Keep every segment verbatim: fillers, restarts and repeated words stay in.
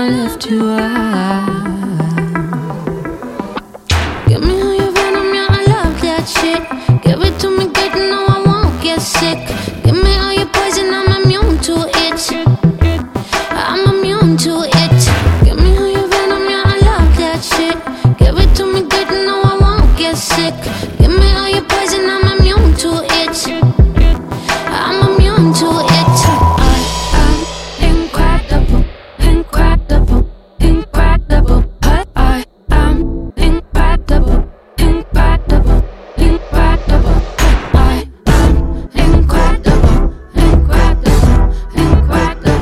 I lift you up. Give me all your venom, yeah, I love that shit. Give it to me good, no, I won't get sick. Give me all your poison, I'm immune to it. I'm immune to it. Give me all your venom, yeah, I love that shit. Give it to me good, no, I won't get sick. Give me all your poison, I'm immune to it. I'm immune to it. I am incredible, incredible, incredible. I, I am incredible, incredible, incredible. I am incredible, incredible, incredible.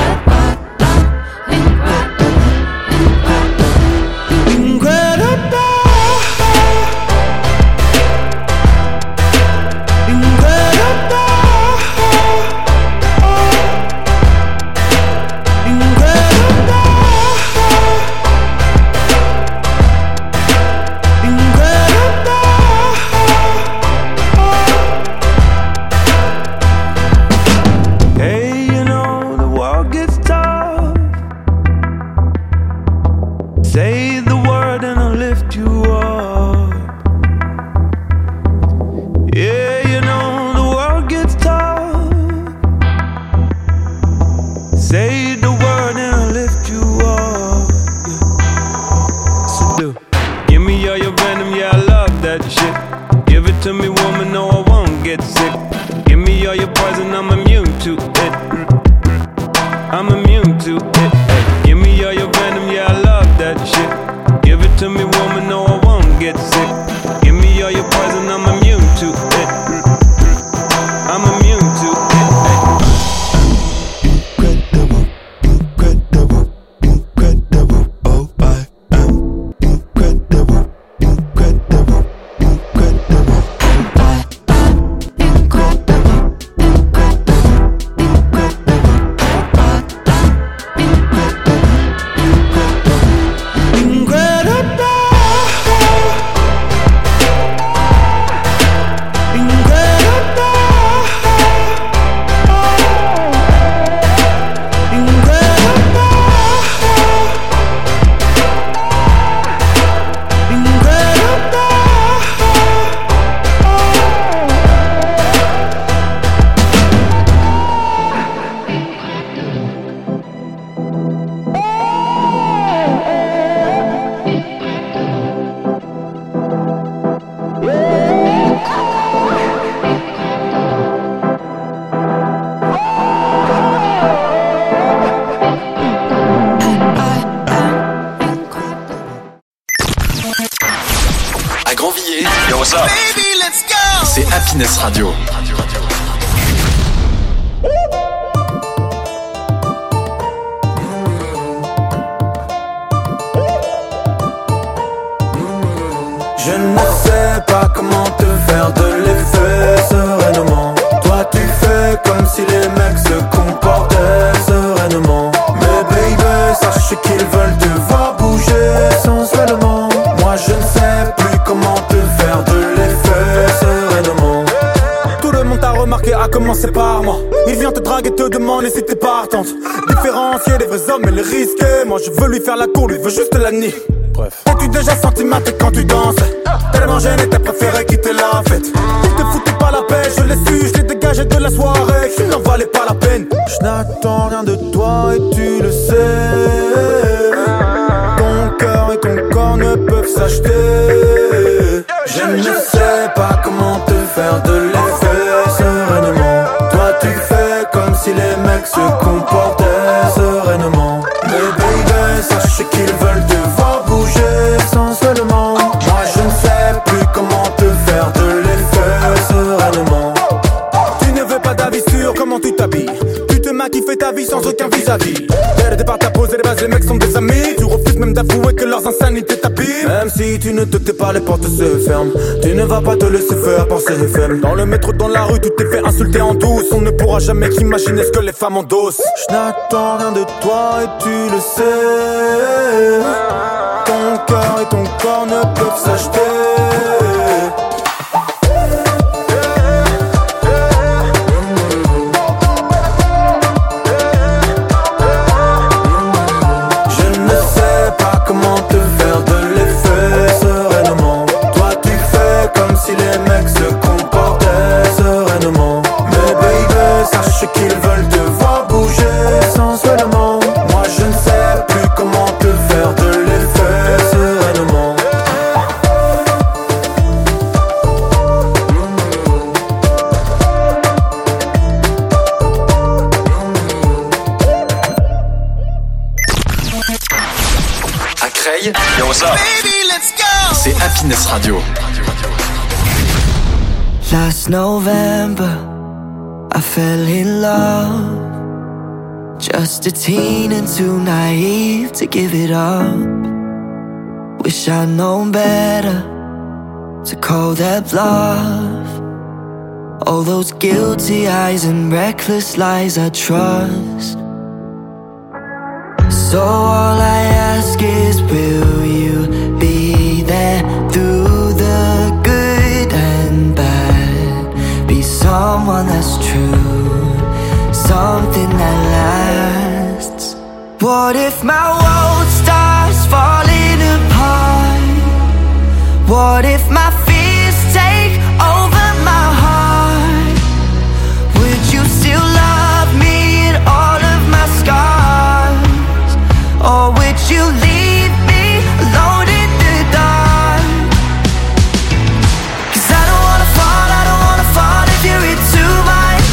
Say the word and I'll lift you up. Yeah, you know the world gets tough. Say the word and I'll lift you up. Yeah. So do. Give me all your venom, yeah, I love that shit. Give it to me, woman, no, I won't get sick. Give me all your poison, I'm immune to it. I'm immune to it. Give me all your venom, yeah, I love that shit. Give it to me, woman, no, I won't get sick. Give me all your poison, I'm immune to it. I'm immune to it. Incredible, incredible, incredible. Oh, I am incredible, incredible, incredible. Oh, I am incredible, incredible, incredible. À Grandvilliers, yo, what's up? Baby, let's go! C'est Happiness Radio. Je ne sais pas comment te faire de l'effet sereinement. Toi tu fais comme si les mecs se comportaient sereinement. Mais baby, sache qu'ils veulent te voir bouger sensuellement. Moi je ne sais plus comment te faire de l'effet sereinement. Tout le monde t'a remarqué, à commencer par moi. Il vient te draguer, te demander si t'es partante. Différencier les vrais hommes et les risquer. Moi je veux lui faire la cour, lui veut juste la nier. Bref. T'as-tu déjà senti ma tête quand tu danses? Tellement gêné, t'as préféré quitter la fête. Il te foutait pas la paix, je l'ai su, je l'ai dégagé de la soirée. Il n'en valait pas la peine. Je n'attends rien de toi et tu le sais. Ton cœur et ton corps ne peuvent s'acheter. Je ne sais pas comment te faire de l'effet sereinement. Toi tu fais comme si les mecs se comportaient sereinement. Mais baby, sache qu'ils veulent te voir bouger sensuellement. Moi je ne sais plus comment te faire de l'effet sereinement. Tu ne veux pas d'avis sur comment tu t'habilles. Tu te maquilles, fais ta vie sans aucun vis-à-vis. Dès le départ t'as posé les bases, les mecs sont des amis. Tu refuses même d'avouer que leurs insanités t'abîment. Même si tu ne te tais pas, les portes se ferment. Tu ne vas pas te laisser faire par ces faibles. Dans le métro, dans la rue, tu t'es fait insulter en douce. On ne pourra jamais imaginer ce que les femmes endossent. Je n'attends rien de toi et tu le sais. Ton cœur et ton corps ne peuvent s'acheter. Cray, yo what's up? Baby, let's go! C'est Happiness Radio. Last November, I fell in love. Just a teen and too naive to give it up. Wish I'd known better to call that bluff. All those guilty eyes and reckless lies I trust. So all I ask is, will you be there through the good and bad? Be someone that's true, something that lasts. What if my world starts falling apart? What if my fears take over my heart? Would you still love me in all of my scars? Or would you leave me alone in the dark? 'Cause I don't wanna fall, I don't wanna fall if you're in too much.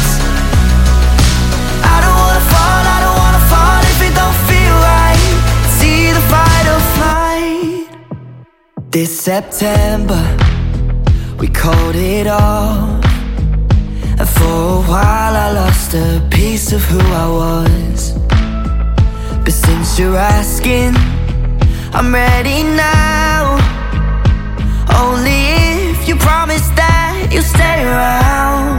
I don't wanna fall, I don't wanna fall if it don't feel right. It's either fight or flight. This September, we called it off. And for a while I lost a piece of who I was. But since you're asking, I'm ready now. Only if you promise that you'll stay around.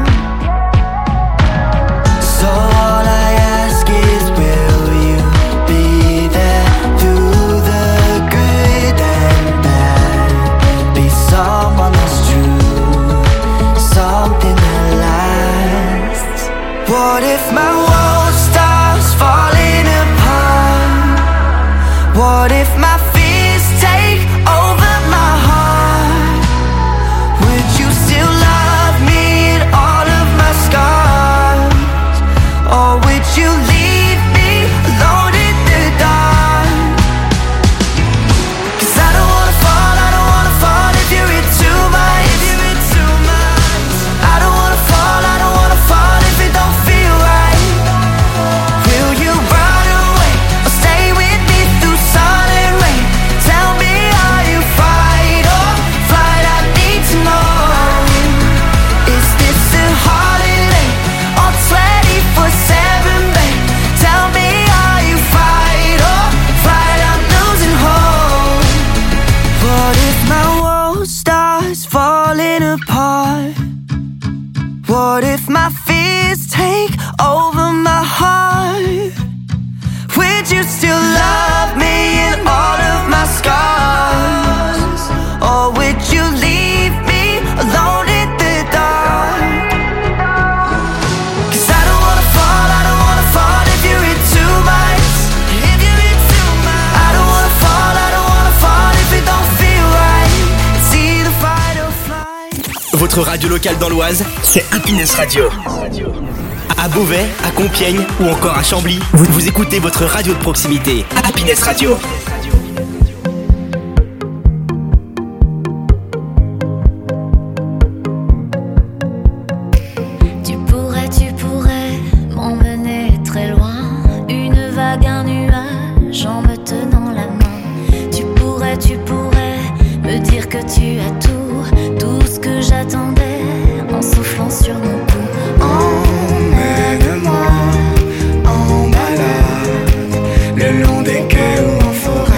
So all I ask is, will you be there through the good and bad? Be someone that's true, something that lasts. What if my world starts falling apart? What if my fears take over my heart? Would you still love me in all of my scars? Or would you leave me alone in the dark? 'Cause I don't wanna fall, I don't wanna fall if you're in too much. If you're in too much. I don't wanna fall, I don't wanna fall if it don't feel right. Will you run away or stay with me through sun and rain? Tell me, are you fight or flight? I need to know. Is this a holiday or twenty-four seven, babe? Tell me, are you fight or flight? I'm losing hope. What if my world starts falling apart? What if my fears take over my heart? Would you still love me in all of my scars? Or would you leave me alone in the dark? 'Cause I don't wanna fall, I don't wanna fall if you're in too much. If you're in too much. I don't wanna fall, I don't wanna fall if it don't feel right. It's either fight or flight. Votre radio locale dans l'Oise, c'est Happiness Radio. À Beauvais, à Compiègne ou encore à Chambly, vous, vous écoutez votre radio de proximité, Happiness Radio. Tu pourrais, tu pourrais m'emmener très loin. Une vague, un nuage en me tenant la main. Tu pourrais, tu pourrais me dire que tu as tout, tout ce que j'attendais en soufflant sur mon cou. Emmène-moi en balade le long des quais ou en forêt.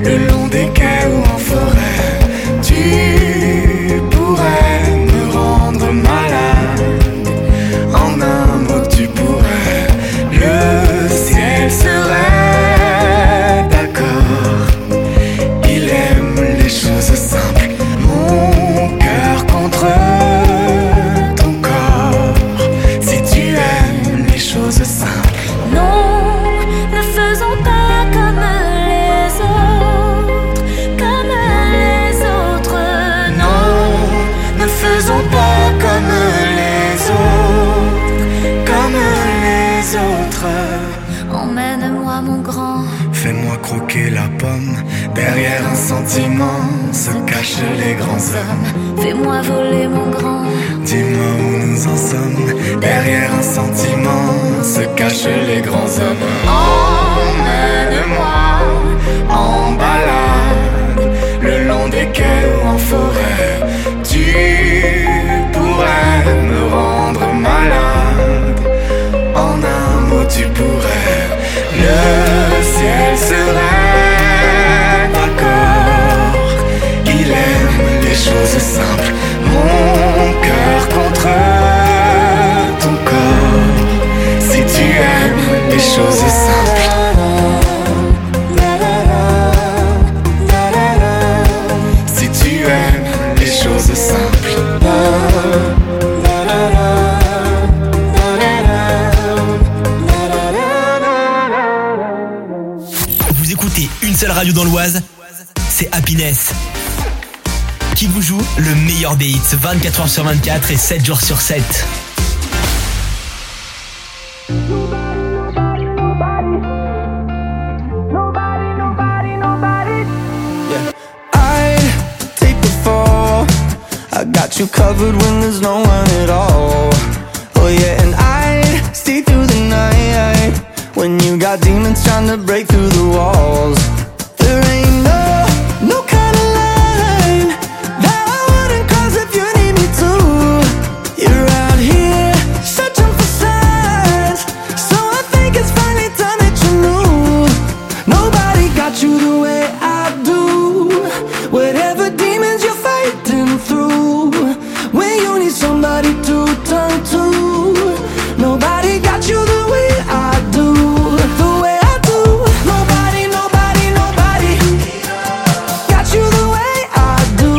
le long des quais ou en forêt. Tu pourrais me rendre malade. En un mot tu pourrais, le ciel serait d'accord. Il aime les choses simples, mon cœur contre ton corps. Si tu aimes les choses simples. Non, ne faisons pas comme les autres, comme les autres. Non, ne faisons pas comme les autres, comme les autres. Emmène-moi mon grand, Fais-moi croquer la pomme. Derrière un sentiment se cachent les grands hommes. fais-moi voler mon grand. Dis-moi où nous en sommes. Derrière un sentiment se cachent les grands hommes. Emmène-moi en balade, le long des quais ou en forêt. Tu pourrais me rendre malade. En un mot tu pourrais, le ciel serait d'accord. Il aime les choses simples, mon cœur contre ton corps. Si tu aimes les choses simples. Si tu aimes les choses simples. Vous écoutez une seule radio dans l'Oise, c'est Happiness. Qui vous joue le meilleur des hits vingt-quatre heures sur vingt-quatre et sept jours sur sept. I'd take the fall. I got you covered when there's no one at all. Oh yeah, and I'd stay through the night when you got demons trying to break through the walls. There ain't no, no kind of line that I wouldn't cross if you need me to. You're out here searching for signs, so I think it's finally time that you knew. Nobody got you the way I do. Whatever demons you're fighting through, when you need somebody to turn to, nobody got you the way I do. The way I do. Nobody, nobody, nobody got you the way I do.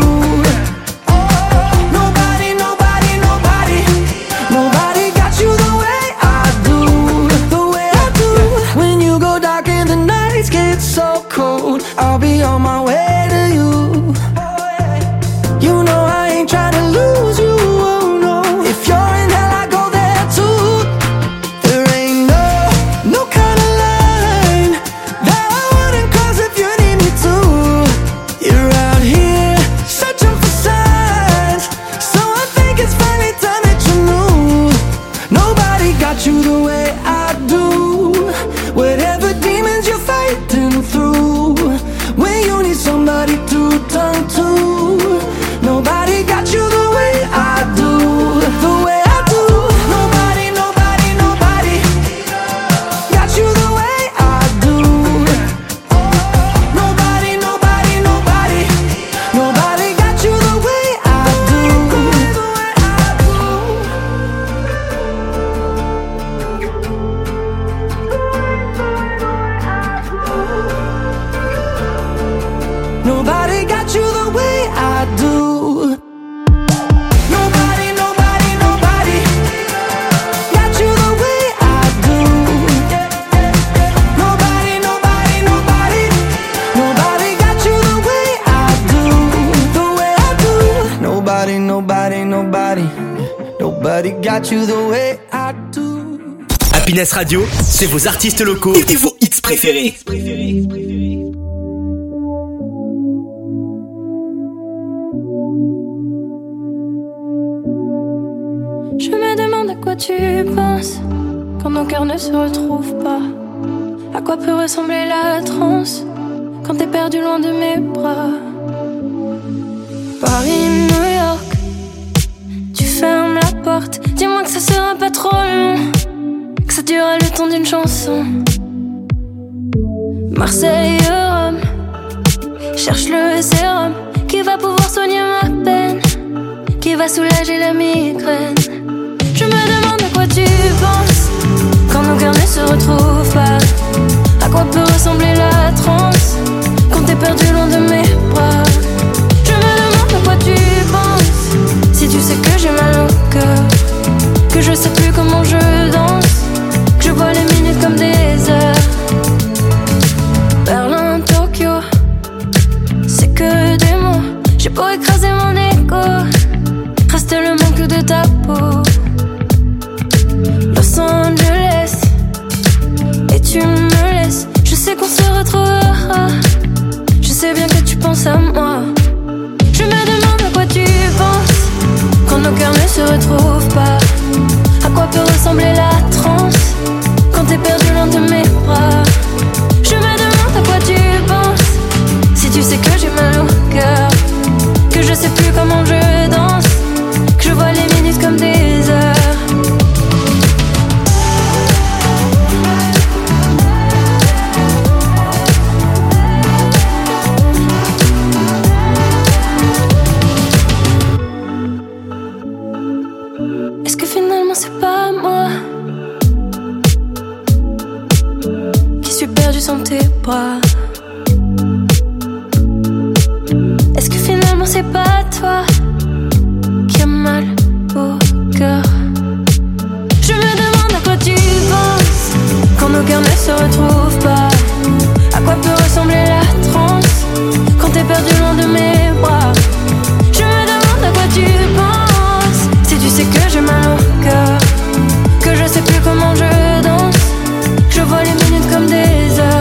Nobody, nobody, nobody, nobody got you the way I do. The way I do. When you go dark and the nights get so cold, I'll be on my way to you. You know I ain't trying to lose you, oh no. If you're in hell, I go there too. There ain't no, no kind of line that I wouldn't cross if you need me to. You're out here searching for signs, so I think it's finally time that you knew. Nobody got you the way I do. Whatever demons you're fighting through, when you need somebody to turn to, nobody got you the way I do. The way I do. Nobody, nobody, nobody got you the way I do. Nobody, nobody, nobody, nobody got you the way I do. Nobody got you the way I do. Nobody, nobody, nobody got you the way I do. Nobody, nobody, nobody, nobody got you the way I do. The way I do. Nobody, nobody, nobody, nobody got you the way I do. Happiness Radio, c'est vos artistes locaux et vos hits préférés. Je me demande à quoi tu penses quand nos cœurs ne se retrouvent pas. À quoi peut ressembler la transe quand t'es perdu loin de mes bras. Paris, New York, tu fermes la porte. Dis-moi que ça sera pas trop long, que ça durera le temps d'une chanson. Marseille, Rome, cherche le sérum qui va pouvoir soigner ma peine, qui va soulager la migraine. Je me demande à quoi tu penses quand nos cœurs ne se retrouvent pas. À quoi peut ressembler la transe quand t'es perdu loin de mes bras. Je me demande à quoi tu penses si tu sais que j'ai mal au cœur, que je sais plus comment je danse, que je vois les minutes comme des heures. Berlin, Tokyo, c'est que des mots. J'ai beau écraser mon ego, reste le manque de ta peau. Los Angeles, et tu me laisses. Je sais qu'on se retrouvera, je sais bien que tu penses à moi. Je me demande à quoi tu penses quand nos cœurs ne se retrouvent pas. À quoi peut ressembler la transe quand t'es perdu loin de mes bras. Je me demande à quoi tu penses si tu sais que j'ai mal au cœur, que je sais plus comment je danse, que je vois les minutes comme des heures. Est-ce que finalement c'est pas moi qui suis perdu sans tes bras? Est-ce que finalement c'est pas toi qui a mal au cœur? Je me demande à quoi tu penses quand nos cœurs ne se retrouvent pas. À quoi peut ressembler la transe quand t'es perdu loin de mes bras. Je me demande à quoi tu penses si tu sais que j'ai mal au cœur, que je sais plus comment je danse, que je vois les minutes comme des heures.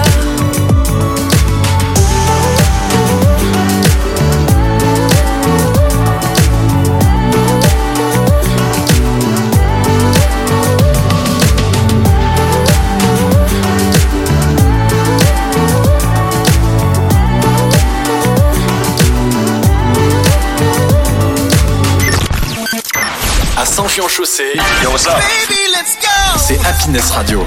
Sanchion-Chaussée. Yo, what's up? Baby, let's go! C'est Happiness Radio.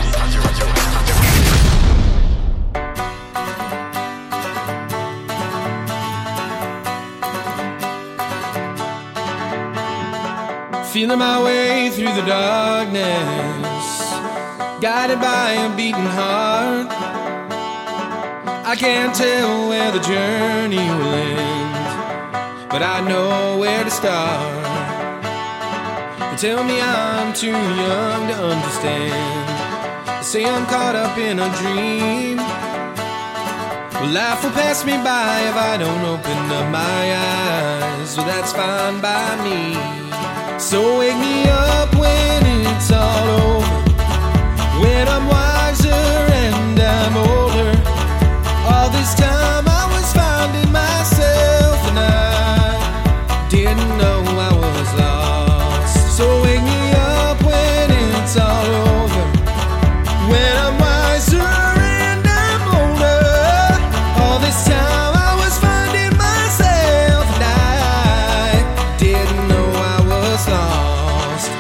Feeling my way through the darkness, guided by a beating heart. I can't tell where the journey will end, but I know where to start. Tell me I'm too young to understand. Say I'm caught up in a dream. Well, life will pass me by if I don't open up my eyes. Well, that's fine by me. So wake me up when it's all over, when I'm wiser and I'm older. All this time I was finding myself and I didn't know I was lost. So wake me up when it's all over, when I'm wiser and I'm older. All this time I was finding myself and I didn't know I was lost.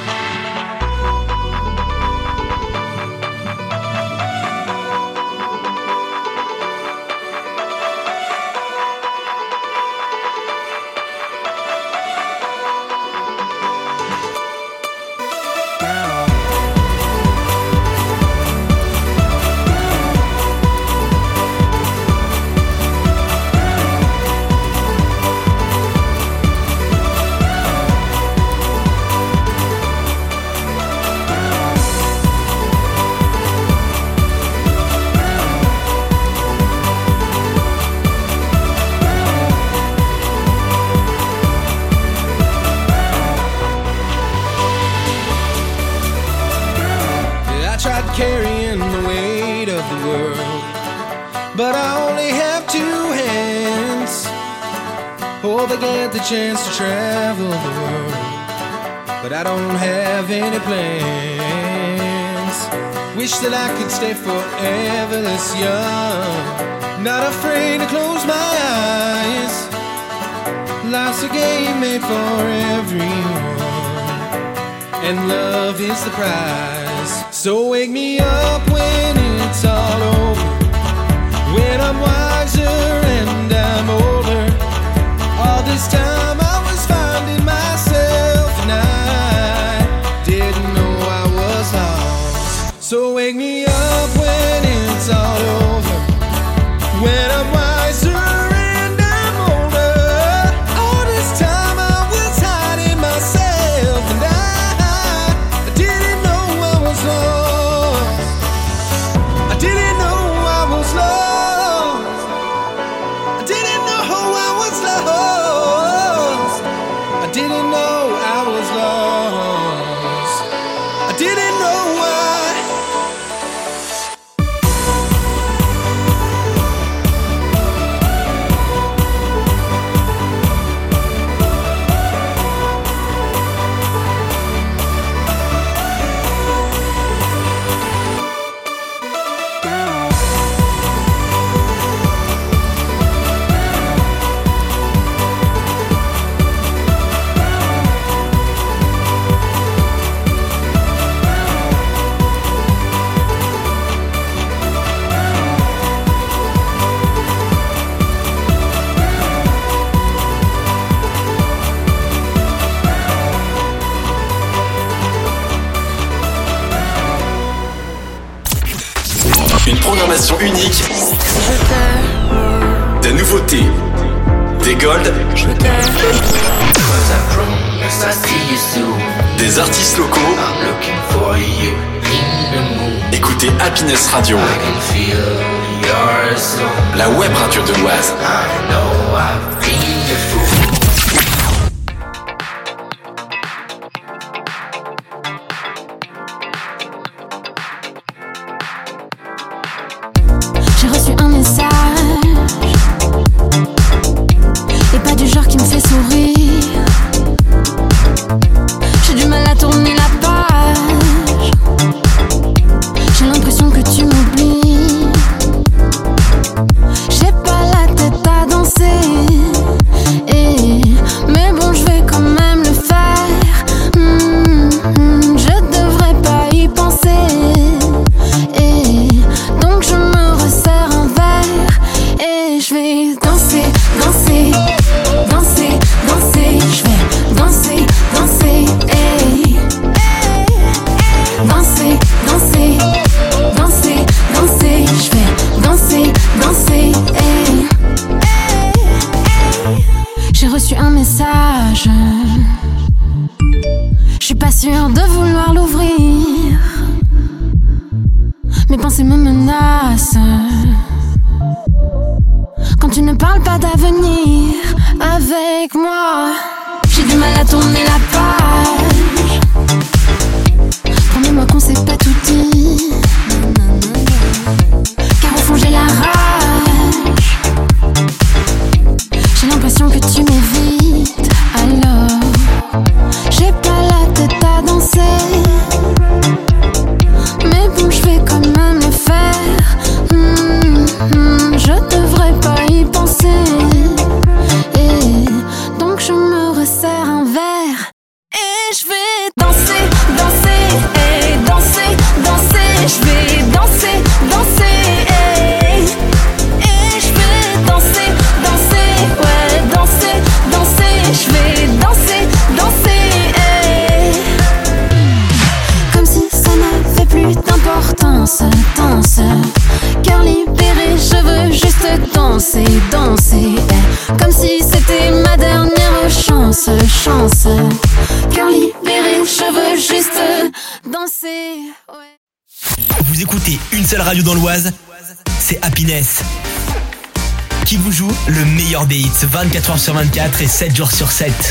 Carrying the weight of the world, but I only have two hands. Hope I get the chance to travel the world, but I don't have any plans. Wish that I could stay forever this young, not afraid to close my eyes. Life's a game made for everyone, and love is the prize. So wake me up when it's all over, when I'm wiser and I'm older. programmation unique, des nouveautés, des golds, des artistes locaux. Écoutez Happiness Radio, la web radio de l'Oise. J'ai reçu un message, et pas du genre qui me fait sourire. J'ai du mal à tourner la page. J'ai l'impression que tu m'oublies. J'ai pas la tête à danser, et... mais bon, je vais quand même le faire. Mmh, mmh, je devrais pas y penser, et donc je me resserre un verre et je vais danser, danser, danser, danser. Je vais danser, danser, hey. Danser, danser, danser, danser. Je vais danser, danser, hey. J'ai reçu un message, je suis pas sûre de vouloir l'ouvrir. Mes pensées me menacent quand tu ne parles pas d'avenir avec moi. J'ai du mal à tourner la page. Promets-moi qu'on s'est pas tout dit, car au fond j'ai la rage. J'ai l'impression que tu m'évites, alors j'ai pas la tête à danser. Mais bon, je vais quand même le faire. Mmh, mmh, je devrais pas y penser, et donc je me resserre un verre et je vais danser, danser, et danser, danser. Je vais danser, danser, et, et je vais danser, danser, ouais, danser, danser. Je vais danser, danser, et comme si ça n'avait plus d'importance. Danse, cœur libéré, je veux juste danser, danser, eh. Comme si c'était ma dernière chance, chance. Cœur libéré, je veux juste danser, ouais. Vous écoutez une seule radio dans l'Oise, c'est Happiness, qui vous joue le meilleur des hits vingt-quatre heures sur vingt-quatre et sept jours sur sept.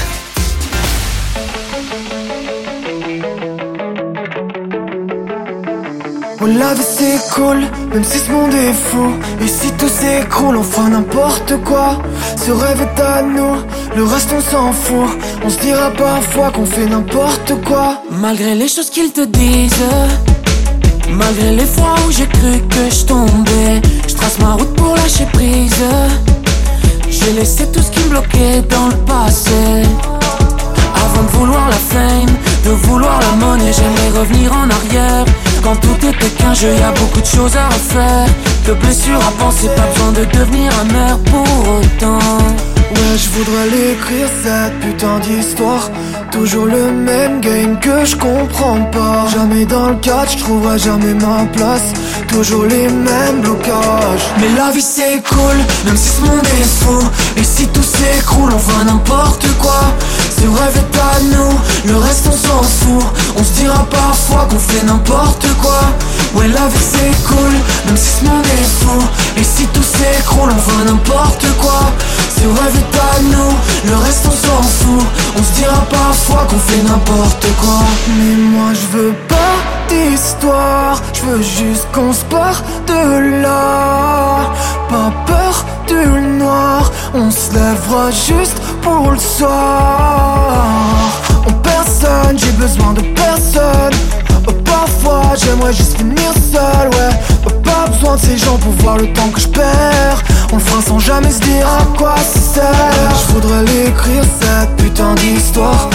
Oh, la vie c'est cool, même si ce monde est fou. Et si tout s'écroule, on fera n'importe quoi. Ce rêve est à nous, le reste on s'en fout. On se dira parfois qu'on fait n'importe quoi. Malgré les choses qu'ils te disent, malgré les fois où j'ai cru que je tombais, je trace ma route pour lâcher prise. J'ai laissé tout ce qui me bloquait dans le passé. Avant de vouloir la fame, de vouloir la monnaie, j'aimerais revenir en arrière. Quand tout était qu'un jeu, y'a beaucoup de choses à refaire. De blessures à penser, pas besoin de devenir amer pour autant. Ouais, je voudrais l'écrire cette putain d'histoire. Toujours le même game que je comprends pas. Jamais dans le catch, je trouverai jamais ma place. Toujours les mêmes blocages. Mais la vie c'est cool, même si ce monde est fou. Et si tout s'écroule, on fera n'importe quoi. Ce rêve est à nous, le reste on s'en fout. On se dira parfois qu'on fait n'importe quoi. Ouais, la vie c'est cool, même si ce monde est fou. Et si tout s'écroule, on fera n'importe quoi. Ce rêve est à nous, le reste on s'en fout. On se dira parfois qu'on fait n'importe quoi. Mais moi je veux pas d'histoire, je veux juste qu'on se parte de là. Pas peur du noir, on se lèvera juste pour le soir. En personne, j'ai besoin de personne. Parfois j'aimerais juste finir seul, ouais. Pas besoin de ces gens pour voir le temps que je perds. On le fera sans jamais se dire à quoi ça sert. Je voudrais l'écrire cette putain d'histoire.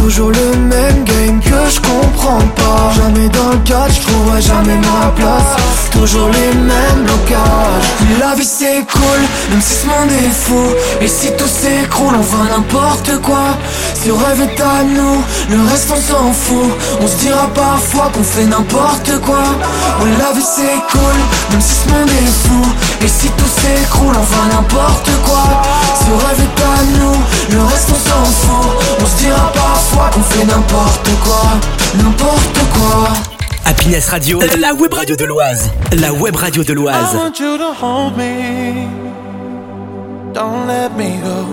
toujours le même game que je comprends pas. Jamais dans le cadre, je trouverai jamais ma place. Toujours les mêmes blocages. La vie c'est cool, même si ce monde est fou. Et si tout s'écroule, on va n'importe quoi. Si on rêve est à nous, le reste on s'en fout. On se dira parfois qu'on fait n'importe quoi. Ouais, la vie c'est cool, même si ce monde est fou. Et si tout s'écroule, on va n'importe quoi. Si on rêve est à nous, le reste on s'en fout. On se dira parfois qu'on fait n'importe quoi. N'importe quoi. Happiness Radio, la web radio de l'Oise. La web radio de l'Oise. I want you to hold me. Don't let me go.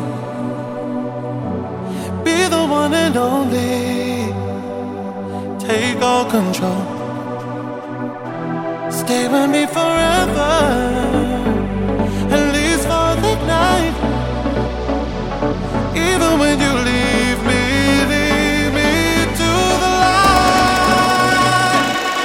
Be the one and only. Take all control. Stay with me forever. At least for the night. Even when you leave me, leave me to the light.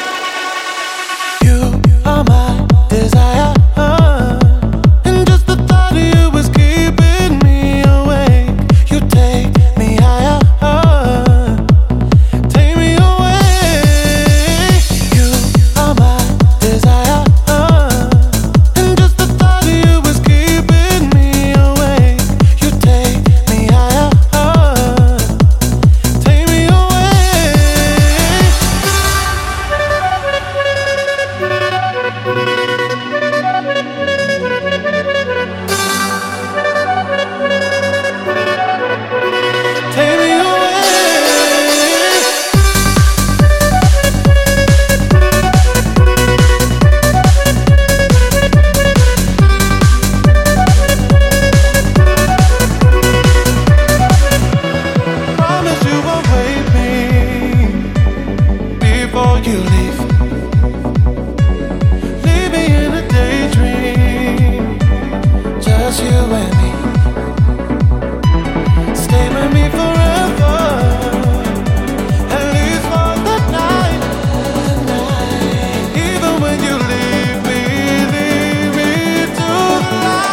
You are my desire, and just the thought of you is keeping me awake. You take me higher, take me away. You are my desire, and just the thought of you is keeping me awake. You take me higher, take me away. Take me away. Promise you won't wake me before you leave. Leave me in a daydream, just you and me. Stay with me forever, at least for the night. Even when you leave me, leave me to the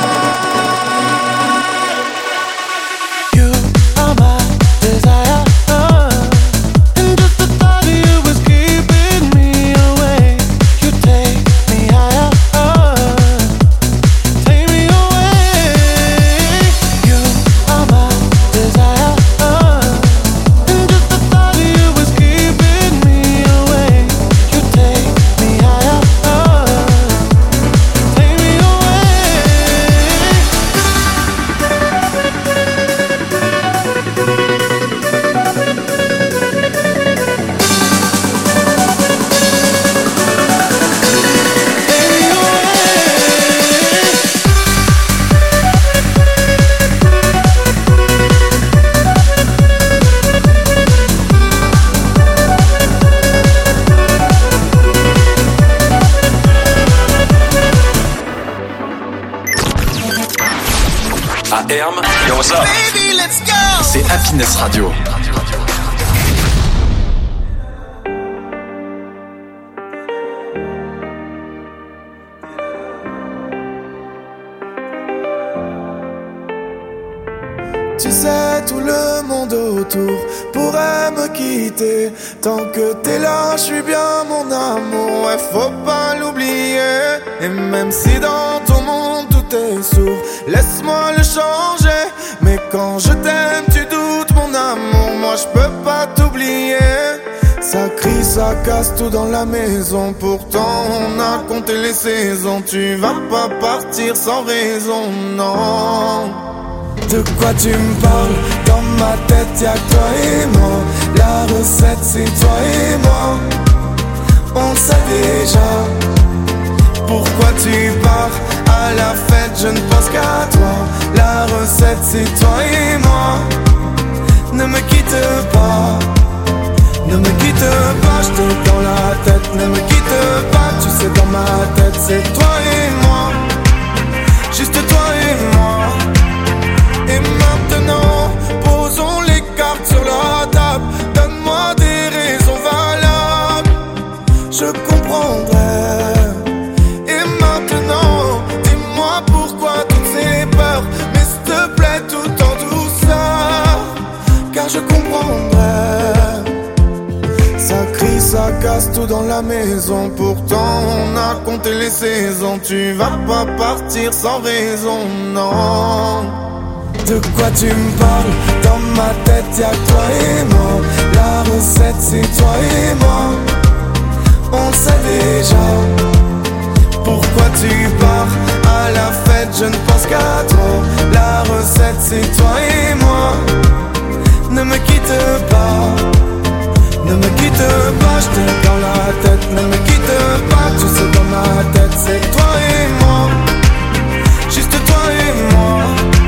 light. You are my desire, and just the thought of you is keeping me awake. You take me higher, take me away. You are my desire, and just the thought of you is keeping me awake. You take me higher, take me away. À Herm, yo what's up? C'est Happiness Radio. Tu sais, tout le monde autour pourrait me quitter. Tant que t'es là, je suis bien mon amour, ouais, faut pas l'oublier. Et même si dans ton monde tout est sourd, laisse-moi le changer. Mais quand je t'aime, tu doutes mon amour, moi je peux pas t'oublier. Ça crie, ça casse tout dans la maison. Pourtant on a compté les saisons. Tu vas pas partir sans raison, non. De quoi tu me parles? Dans ma tête y'a que toi et moi. La recette c'est toi et moi. On le sait déjà. Pourquoi tu pars à la fête? Je ne pense qu'à toi. La recette c'est toi et moi. Ne me quitte pas. Ne me quitte pas, je t'ai dans la tête. Ne me quitte pas, tu sais dans ma tête c'est toi et moi. Juste toi et moi. Et maintenant, posons les cartes sur la table. Donne-moi des raisons valables, je comprendrai. Et maintenant, dis-moi pourquoi toutes ces peurs. Mais s'il te plaît, tout en douceur, car je comprendrai. casse tout dans la maison. Pourtant on a compté les saisons. Tu vas pas partir sans raison, non. De quoi tu me parles? Dans ma tête y'a que toi et moi. La recette c'est toi et moi. On le sait déjà. Pourquoi tu pars à la fête? Je ne pense qu'à toi. La recette c'est toi et moi. Ne me quitte pas. Ne me quitte pas, je t'ai dans la tête. Ne me quitte pas, tu sais dans ma tête c'est toi et moi. Juste toi et moi.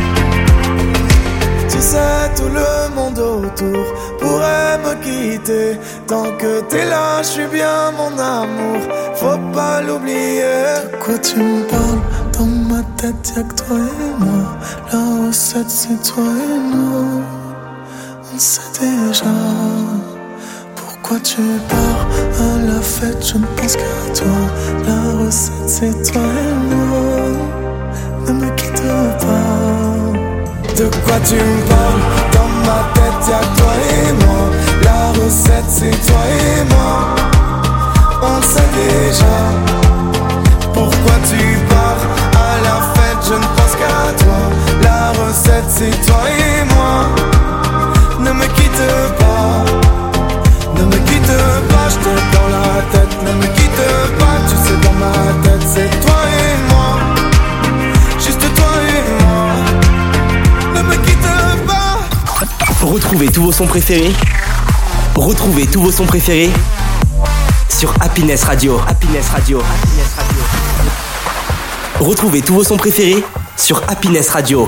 Tu sais tout le monde autour pourrait me quitter. Tant que t'es là, je suis bien mon amour. Faut pas l'oublier. De quoi tu me parles? Dans ma tête y'a que toi et moi. La recette c'est toi et nous. On sait déjà. Pourquoi tu pars à la fête? Je ne pense qu'à toi. La recette c'est toi et moi. Ne me quitte pas. De quoi tu me parles? Dans ma tête y'a que toi et moi. La recette c'est toi et moi. On le sait déjà. Pourquoi tu pars à la fête? Je ne pense qu'à toi. La recette c'est toi et moi. Ne me quitte pas. Ne me quitte pas, je t'ai dans la tête. Ne me quitte pas, tu sais dans ma tête c'est toi et moi. Juste toi et moi. Ne me quitte pas. Retrouvez tous vos sons préférés. Retrouvez tous vos sons préférés sur Happiness Radio. Happiness Radio. Happiness Radio. Retrouvez tous vos sons préférés sur Happiness Radio.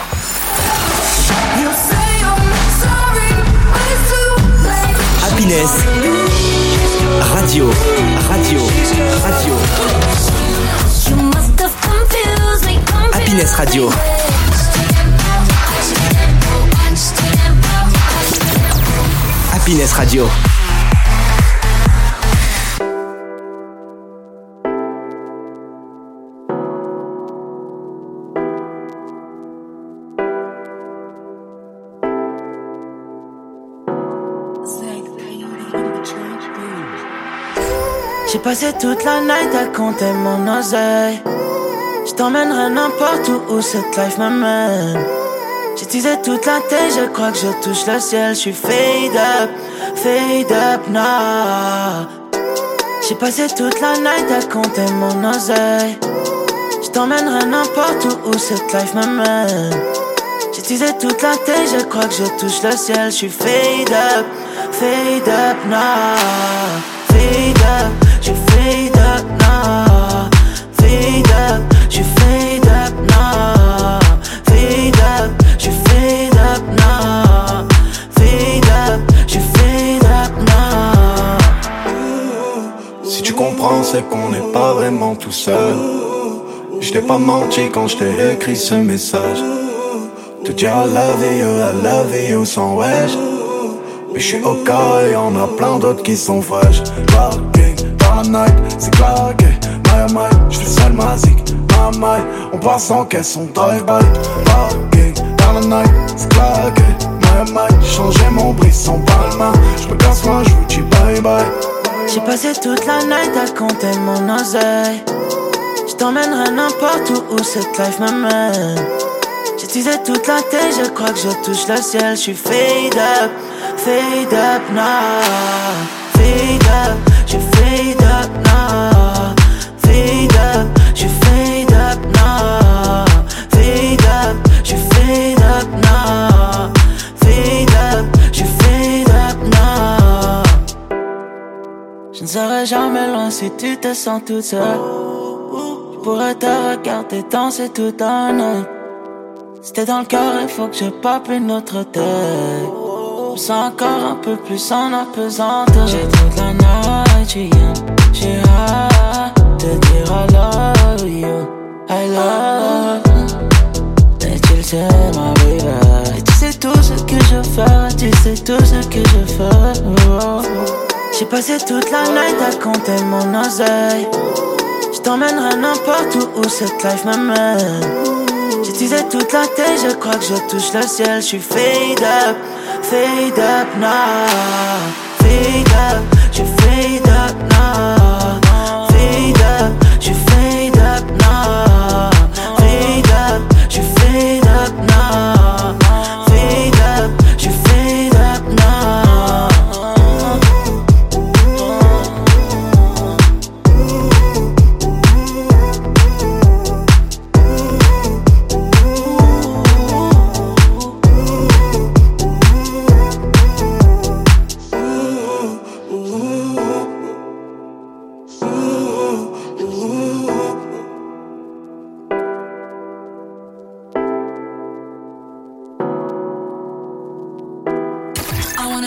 Happiness Radio. Radio. Radio. Happiness Radio. Happiness Radio. J'ai passé toute la night à compter mon oseille. Je t'emmènerai n'importe où où cette life m'amène. J'ai teasé toute la tête, je crois que je touche le ciel. Je suis fade up, fade up now. J'ai passé toute la night à compter mon oseille. Je t'emmènerai n'importe où où cette life m'amène. J'ai teasé toute la tête, je crois que je touche le ciel. Je suis fade up, fade up now. Fade up, je fade up now. Fade up, je fade up now. Fade up, je fade up now. Fade up, je fade up now. Si tu comprends, c'est qu'on n'est pas vraiment tout seul. Je t'ai pas menti quand je t'ai écrit ce message. Te dire I love you, I love you sans wesh. Mais je suis au cas et y'en a plein d'autres qui sont fraîches. Parking dans la night, c'est claqué. My oh my, j'fais seul ma zik. My my, on passe en caisse, on drive-by. Parking dans la night, c'est claqué. My oh my, j'ai changé mon bris sans palma. J'me casse moi, j'vous dis bye bye. J'ai passé toute la night à compter mon oseille. J't'emmènerai n'importe où où cette life m'amène. J'ai teasé toute la tête, je crois que je touche le ciel. J'suis fade up, fade up now. Fade up, je fade up now. Fade up, je fade up now. Fade up, je fade up now. Fade up, je fade up now. Je ne serai jamais loin si tu te sens toute seule. Je pourrais te regarder danser toute la nuit. Si t'es dans le cœur, il faut que je pape une autre tête. Je me sens encore un peu plus en apesanteur. J'ai toute la night, j'ai rien, j'ai hâte de dire I love you, I love you. Et tu le sais, ma baby. Et tu sais tout ce que je fais, tu sais tout ce que je fais. Oh. J'ai passé toute la night à compter mon oseille. Je t'emmènerai n'importe où où cette life m'amène. J'ai teasé toute la tête, je crois que je touche le ciel. Je suis fade up, fade up now. Fade up, je fade up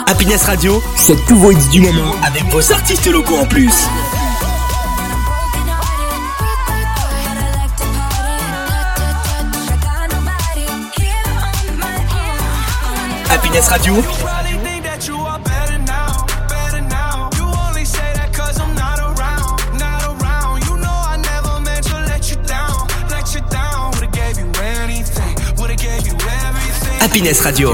Happiness Radio, c'est tous vos hits du moment avec vos artistes locaux en plus. Happiness Radio. Happiness Radio.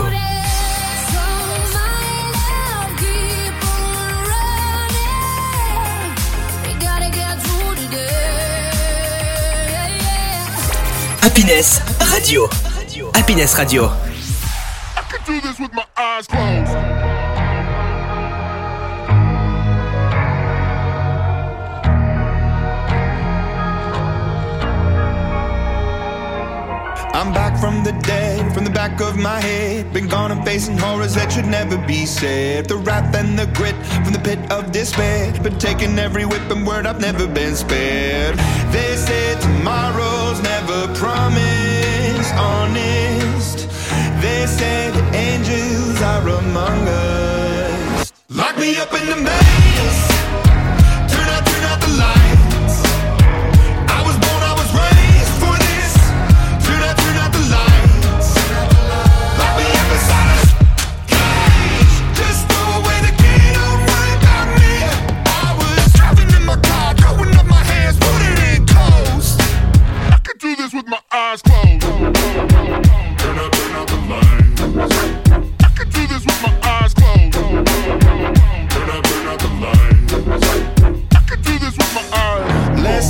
Happiness Radio. Happiness Radio. I could do this with my eyes closed. I'm back from the dead, from the back of my head. Been gone and facing horrors that should never be said. The wrath and the grit from the pit of despair. Been taking every whip and word, I've never been spared. They say tomorrow's never promised, honest. They say the angels are among us. Lock me up in the maze. Turn out, turn out the lights. I was born, I was raised for this. Turn out, turn out the lights. Lock me up inside a cage. Just throw away the key, don't worry about me. I was driving in my car, throwing up my hands, put it in coast. I could do this with my eyes closed. Turn out, turn out the lights. I could do this with my eyes closed. Turn out, turn out the lights. I could do this with my eyes. Less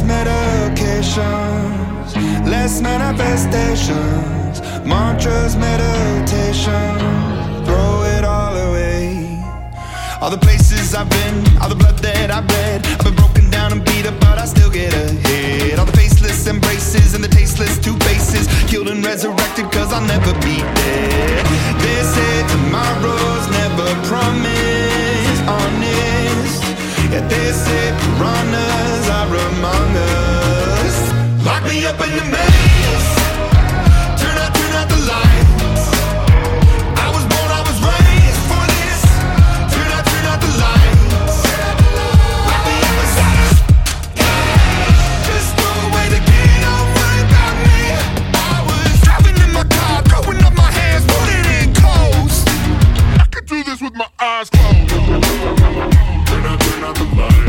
medications, less manifestations, mantras, meditation, throw it all away. All the places I've been, all the blood that I've bled, I've been broken down and beat up, but I still get ahead. All the faceless embraces and the tasteless two faces, killed and resurrected cause I'll never be dead. They say tomorrow's never promised, honest. Yeah, they say piranhas are among us. Lock me up in the maze. Turn out, turn out the lights. I was born, I was raised for this. Turn out, turn out the lights. Lock me up inside a cage. Just throw away the key, don't worry about me. I was driving in my car, throwing up my hands, put it in coast. I could do this with my eyes closed. Turn out, turn out the lights.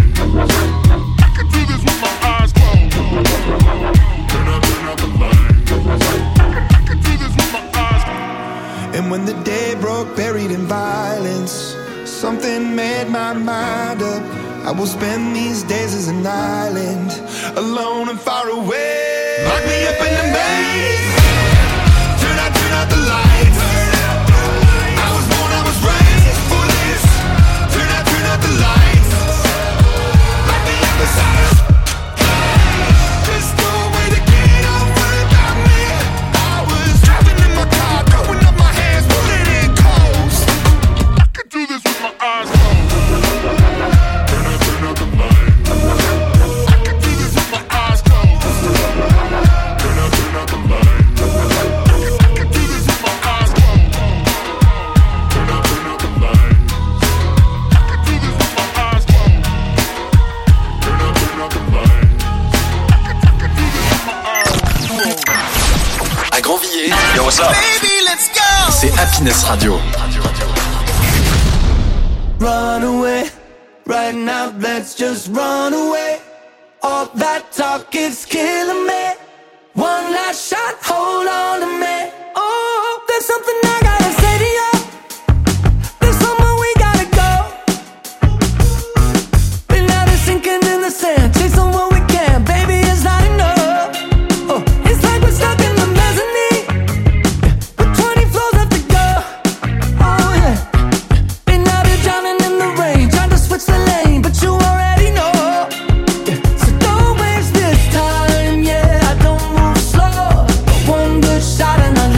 I could do this with my eyes closed. Turn out, turn out the lights. I could do this with my eyes closed. And when the day broke, buried in violence, something made my mind up. I will spend these days as an island, alone and far away. Lock me up in the maze. Turn out, turn out the lights. I was born, I was raised for this. Turn out, turn out the lights. Lock me up inside a cage. Just throw away the key, don't worry about me. I was driving in my car, throwing up my hands, put it in coast. I could do this with my eyes closed. Turn out, turn out the lights. I could do this with my eyes closed. Turn out, turn out the lights. I could do this with my eyes closed. Turn out, turn out the lights. I could do this with my eyes closed. Turn out, turn out the lights. I could, I could do this with my eyes closed. À Grandvilliers, Yo, what's up? Baby, let's go. c'est Happiness Radio. Run away, right now, let's just run away. All that talk is killing me. One last shot, hold on to me. Oh, there's something I gotta say to you. There's somewhere we gotta go. Been out of sinking in the sand, chasing what we can, baby, it's not enough. Oh, it's like we're stuck in the mezzanine, with twenty floors left to go. Oh yeah, been out here drowning in the rain, trying to switch the lane, but you already know. Yeah. So don't waste this time, yeah, I don't move slow. One good shot and I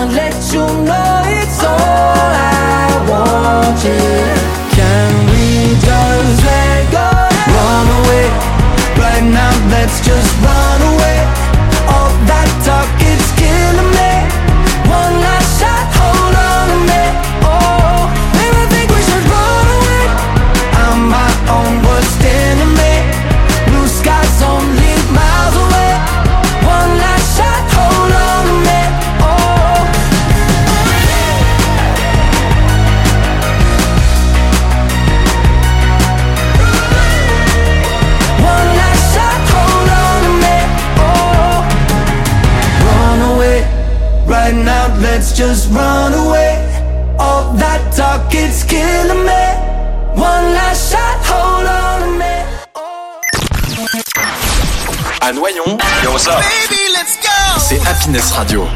can't let you know it's all I wanted. Can we just let go? Run away, right now let's just run away. All that talk, it's killing me. One last shot, hold on a minute. Oh, maybe I think we should run away. I'm my own worst enemy. Blue skies only miles away. One last shot, hold on a minute. Oh, one last shot, hold on a minute. Oh, run away, right now let's just run away. All that talk, it's killing me. One last shot, hold on a minute. À Noyon, yo what's up? Baby, let's go. C'est Happiness Radio.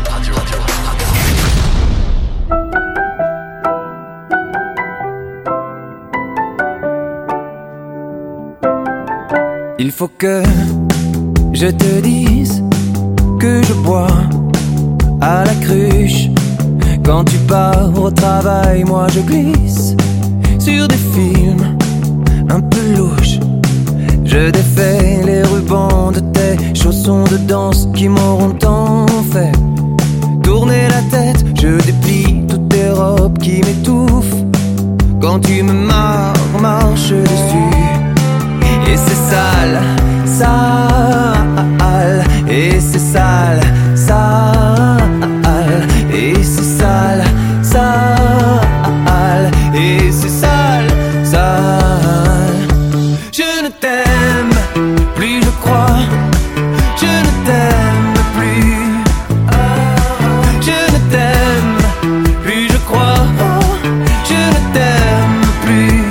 Il faut que je te dise que je bois à la cruche. Quand tu pars au travail, moi je glisse sur des films un peu louches. Je défais les rubans de tes chaussons de danse qui m'auront tant fait tourner la tête. Je déplie toutes tes robes qui m'étouffent quand tu me marres, marches dessus. Et c'est sale, sale, et c'est sale, sale, et c'est sale, sale, et c'est sale, sale. Je ne t'aime plus, je crois. Je ne t'aime plus. Je ne t'aime plus, je crois. Je ne t'aime plus.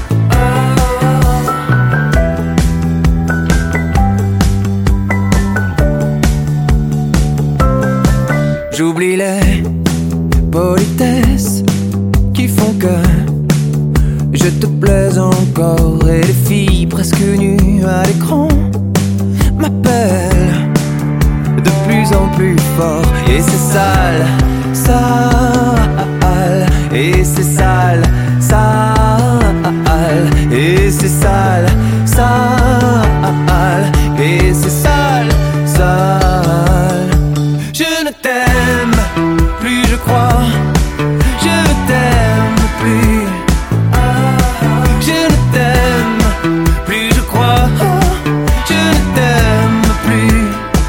J'oublie les politesses qui font que je te plais encore. Et les filles presque nues à l'écran m'appellent de plus en plus fort. Et c'est sale, sale, et c'est sale, sale, et c'est sale, sale, et c'est sale, sale. Je ne t'aime plus, je crois. Je ne t'aime plus. Je ne t'aime plus, je crois. Je ne t'aime plus.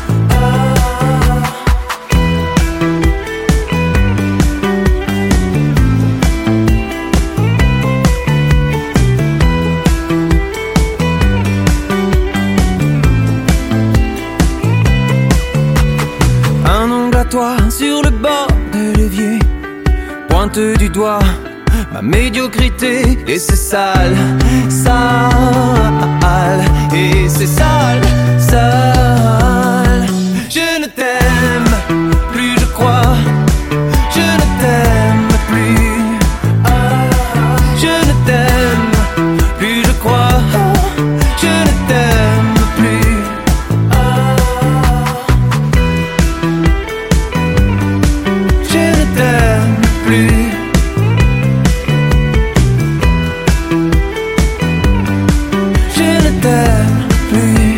Un ongle à toi sur le bord de l'évier pointe du doigt ma médiocrité. Et c'est sale, sale, et c'est sale, sale. Je ne t'aime plus, je crois. Je ne t'aime plus. Je ne t'aime plus, je crois. Je ne t'aime plus. Je ne t'aime plus. Je ne t'aime plus.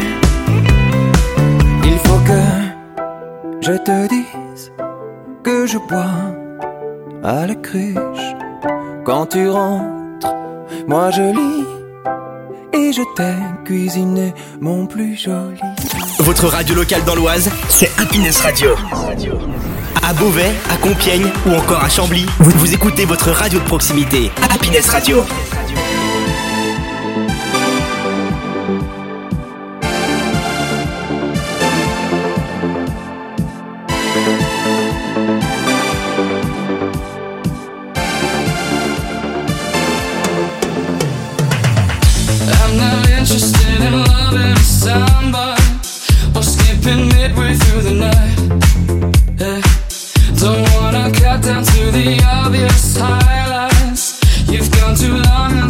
Il faut que je te dise que je bois à la cruche. Quand tu rentres, moi je lis et je t'ai cuisiné mon plus joli. Votre radio locale dans l'Oise, c'est Happiness Radio. À Beauvais, à Compiègne ou encore à Chambly, vous, vous écoutez votre radio de proximité, Happiness Radio. I'm not interested in loving somebody or skipping midway through the night. Yeah. Don't wanna cut down to the obvious highlights. You've gone too long.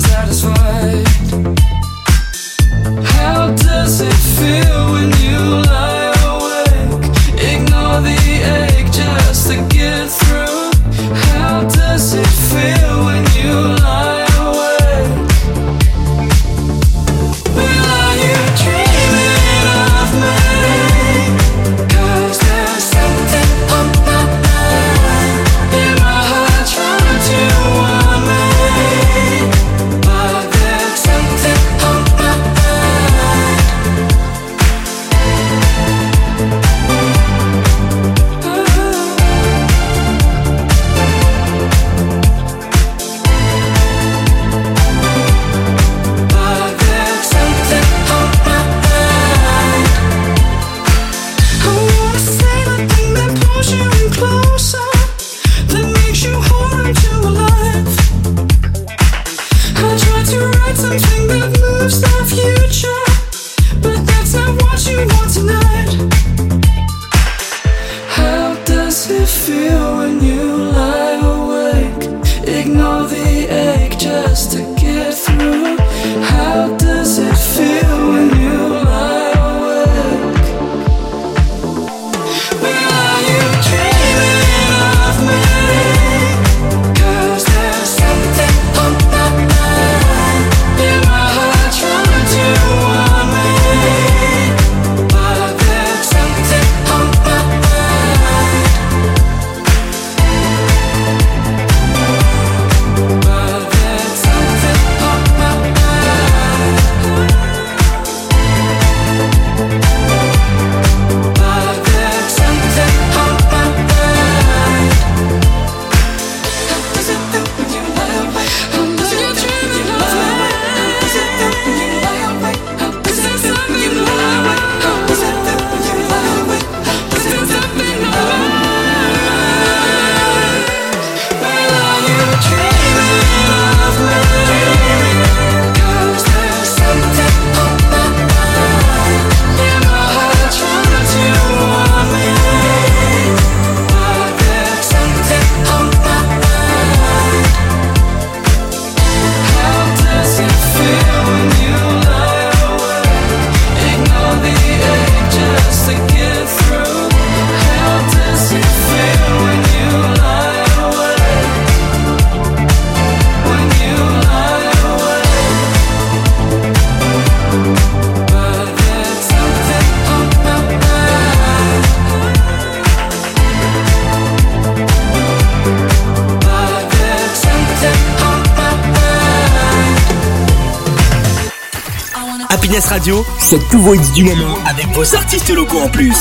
Happiness Radio, c'est tous vos hits du moment avec vos artistes locaux en plus.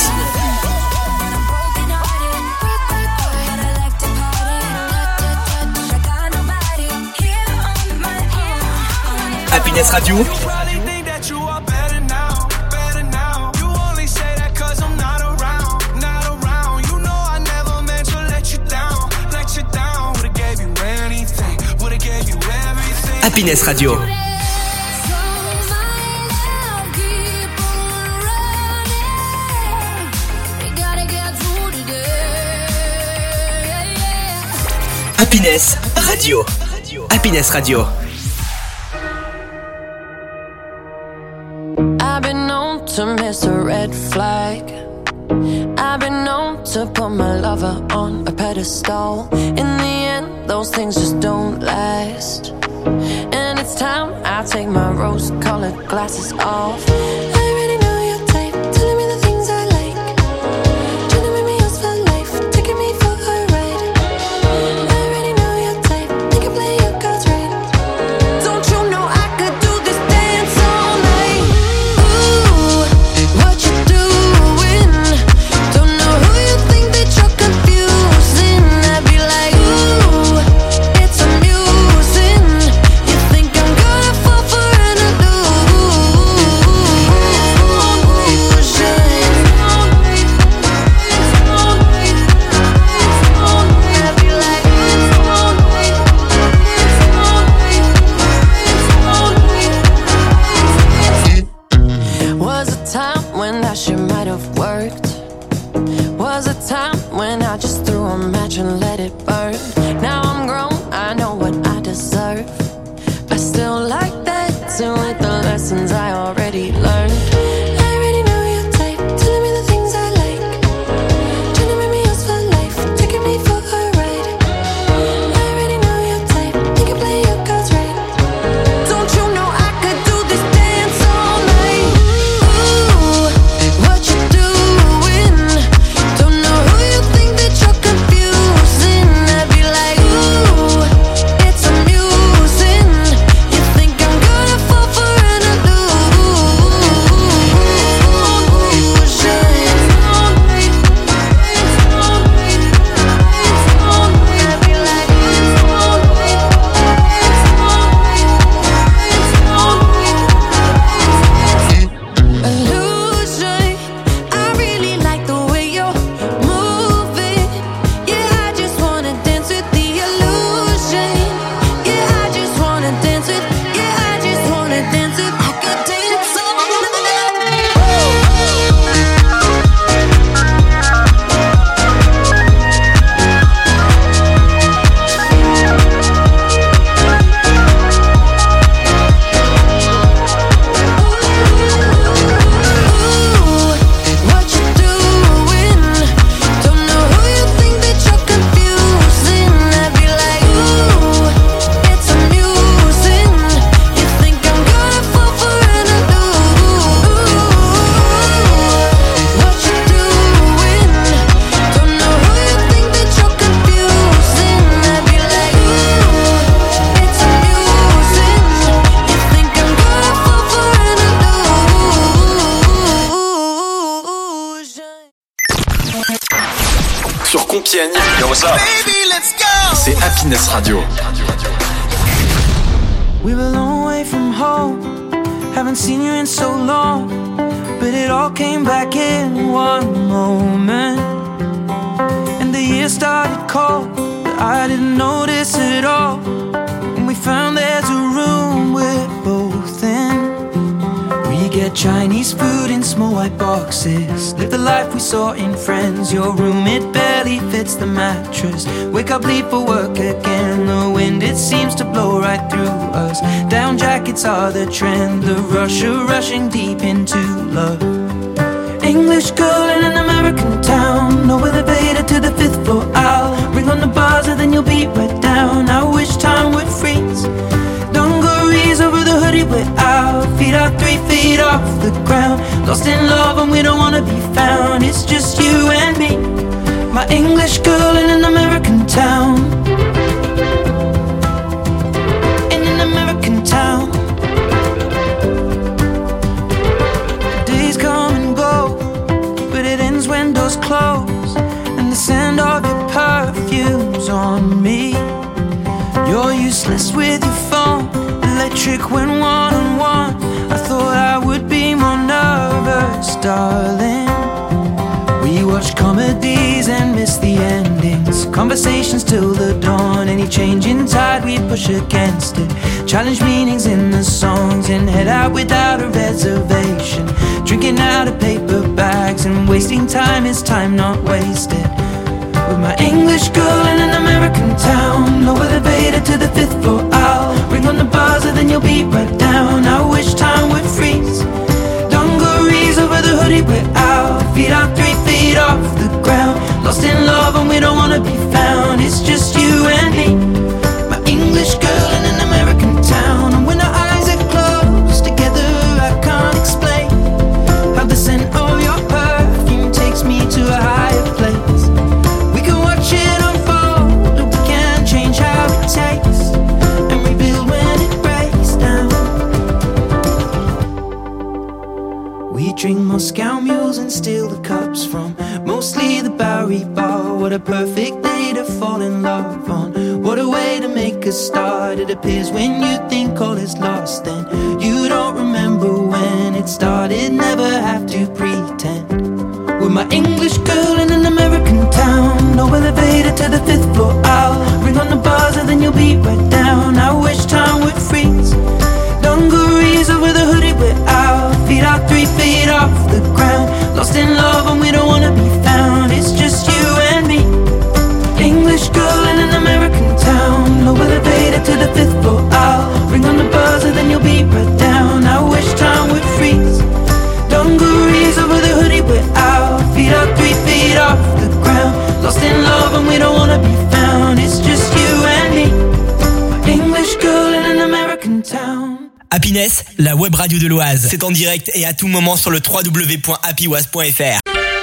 Happiness Radio. Happiness Radio. Happiness Radio. Happiness Radio. I've been known to miss a red flag. I've been known to put my lover on a pedestal. In the end, those things just don't last. And it's time I take my rose-colored glasses off. I already know your type, telling me the things I like, trying to make me yours for life, taking me for a ride. I already know your type, you can play your cards right. Don't you know I could do this dance all night? Ooh, what you doing? Don't know who you think that you're confusing. I'd be like, ooh, it's amusing. You think I'm gonna fall for an illusion. Was a time when that shit might have worked. Was a time when I just threw a match and let it burn. Now I'm grown, I know what I deserve. I still like that too, with the lessons I already learned. I already know your type, telling me the things I like, trying to make me yours for life, taking me for a ride. I already know your type, you can play your cards right. Don't you know I could do this dance all night? Ooh, what you doing? Don't know who you think that you're confusing. I'd be like, ooh, it's amusing. You think I'm gonna fall for an illusion. I really like the way you're moving. Yeah, I just wanna dance with the illusion. Yeah, I just wanna dance with. Yeah, I just wanna dance with. I could dance all what you doing? Don't know who you think that you're confusing. I'd be like, ooh, it's amusing. You think I'm gonna fall for an illusion. What you doing? Don't know who you think that you're confusing. I'd be like, ooh, it's amusing. You think I'm gonna fall for an illusion. Sur Compiègne, yo, what's up? C'est Happiness Radio. We were a long way from home, haven't seen you in so long, but it all came back in one moment. And the year started cold, but I didn't notice it all. And we found there's a room we're both in. We get Chinese food in small white boxes, live the life we saw in Friends. Your room, it barely fits the mattress. Wake up, leave for work again. The wind, it seems to blow right through us. Down jackets are the trend, the rush of rushing deep into love. English girl in an American town, no elevator to the fifth floor. I'll ring on the buzzer, and then you'll be right down. I wish time would freeze. Dungarees over the hoodie, we're out. Feet are three feet off the ground. Lost in love and we don't wanna be found. It's just you and me, my English girl in an American town. In an American town. goes on me. You're useless with your phone, electric when one-on-one. I thought I would be more nervous, darling. We watch comedies and miss the endings. Conversations till the dawn. Any change in tide we push against it. Challenge meanings in the songs and head out without a reservation. Drinking out of paper bags and wasting time is time not wasted. With my English girl in an American town, lower the elevator to the fifth floor. I'll ring on the buzzer, then you'll be right down. I wish time would freeze. Dungarees over the hoodie, we're out. Feet out three feet off the ground. Lost in love and we don't wanna be found. It's just you and me, my English girl in an American town. And when our eyes are closed together, I can't explain how the scent of your perfume takes me to a higher place. We can watch it unfold, or we can change how it tastes and rebuild when it breaks down. We drink Moscow mules and steal the cups from mostly the Bowery Bar. What a perfect day to fall in love on. What a way to make a start. It appears when you think all is lost, then you don't remember when it started. Never have to pretend. With my English girl in an American town, no elevator to the fifth floor. I'll ring on the buzzer, then you'll be right down. I wish time would freeze. Dungarees over the hoodie, we're out. Feet out three feet off the ground. Lost in love and we don't wanna be found. It's just you and me, English girl in an American town. No elevator to the fifth floor. I'll ring on the buzzer, then you'll be right down. I wish time would freeze. Dungarees over the hoodie, we're out. Feet out three feet off the ground. Lost in love and we don't wanna be found. It's just you and me, English girl in an American town. Happiness, la web radio de l'Oise. C'est en direct et à tout moment sur le w w w point happy oise point f r.